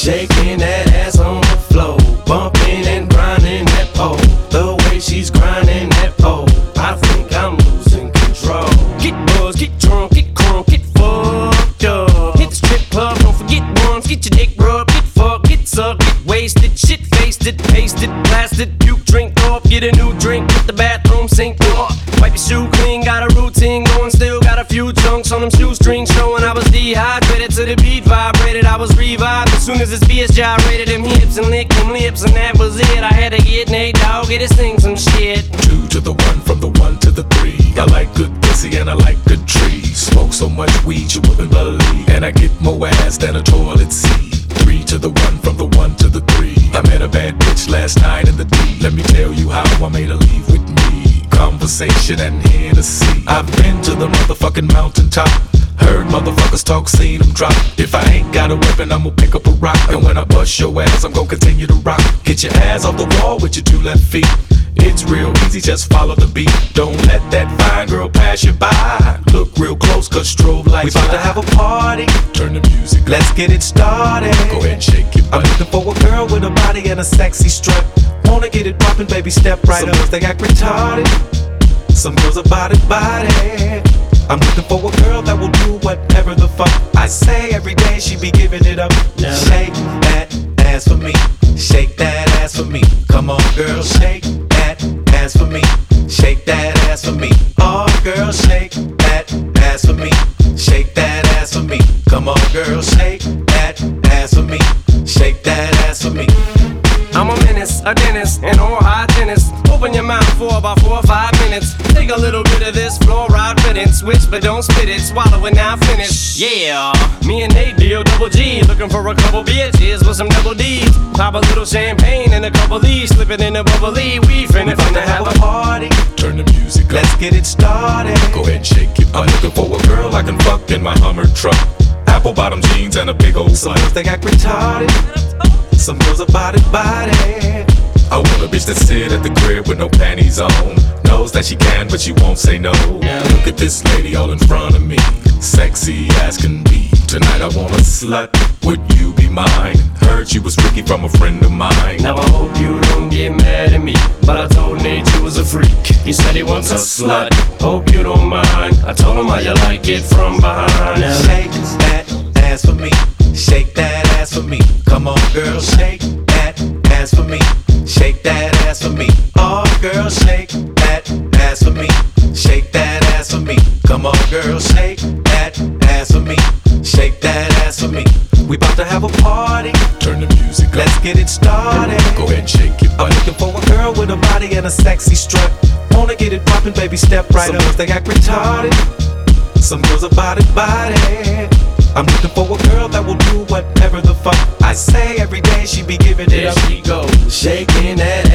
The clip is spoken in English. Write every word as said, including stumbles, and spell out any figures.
shaking that ass on the floor, bumping and grinding that pole. The way she's grinding that pole, I think I'm losing control. Get buzzed, get drunk, get crunk, get fucked up. Hit the strip club, don't forget once, get your dick rubbed, get fucked, get sucked, get wasted, shit faced it, pasted, blasted, puke, drink off, get a new drink, get the bathroom sink off. Wipe your shoe clean, got a routine going, still got a few chunks on them shoestrings showing I was dehydrated to the beat vibrated. I was revived as soon as this bitch gyrated them hips and licked them lips, and that was it. I had to get Nate Dogg, get his thing some shit. Two to the one, from the one to the three. I like good pussy and I like good trees. Smoke so much weed you wouldn't believe, and I get more ass than a toilet seat. Three to the one, from the one to the three. I met a bad bitch last night in the D. Let me tell you how I made her leave with me. Conversation and Hennessy. I've been to the motherfucking mountaintop. Heard motherfuckers talk, seen them drop. If I ain't got a weapon, I'ma pick up a rock. And when I bust your ass, I'm gon' continue to rock. Get your ass off the wall with your two left feet. It's real easy, just follow the beat. Don't let that fine girl pass you by. Look real close, cause strobe lights. We about to have a party, turn the music up. Let's get it started. Go ahead and shake it. I'm looking for a girl with a body and a sexy strut. Wanna get it poppin', baby, step right Some up. Some girls, they act retarded. Some girls are body, body. I'm looking for a girl that will do whatever the fuck I say. Every day she be giving it up. Yeah. Shake that ass for me. Shake that ass for me. Come on, girl, shake that ass for me. Shake that ass for me. Oh, girl, shake that ass for me. Shake that ass for me. Come on, girl, shake that ass for me. Shake that ass for me. I'm a menace, a dentist, an oral hygienist. Open your mouth for about four or five minutes. Take a little bit of this fluoride riddance. Switch but don't spit it, swallow it now finish. Yeah, me and Nate D O double G, looking for a couple bitches with some double D's. Pop a little champagne and a couple D's, slip it in a bubbly. We finna, finna have a party. Turn the music up. Let's get it started. Go ahead and shake it. I'm looking for a girl I can fuck in my Hummer truck. Apple bottom jeans and a big old Some girls, they act retarded. Some girls are body, body. I want a bitch that sit at the crib with no panties on. Knows that she can, but she won't say no. Now look at this lady all in front of me, sexy as can be. Tonight I want a slut, would you be mine? Heard she was freaky from a friend of mine. Now I hope you don't get mad at me, but I told Nate you was a freak. He said he wants a slut, hope you don't mind. I told him how you like it from behind. Now shake that ass for me. Shake that ass for me. Come on, girl, shake that ass for me. Shake that ass for me. Oh, girl, shake that ass for me. Shake that ass for me. Come on, girl, shake that ass for me. Shake that ass for me. We about to have a party. Turn the music up. Let's get it started. Go ahead and shake it. I'm looking for a girl with a body and a sexy strut. Wanna get it poppin', baby, step right Some up. Some girls, they act retarded. Some girls are body, body. I'm looking for a girl that will do whatever the fuck I say. Every day she be giving it There up. she goes, shaking that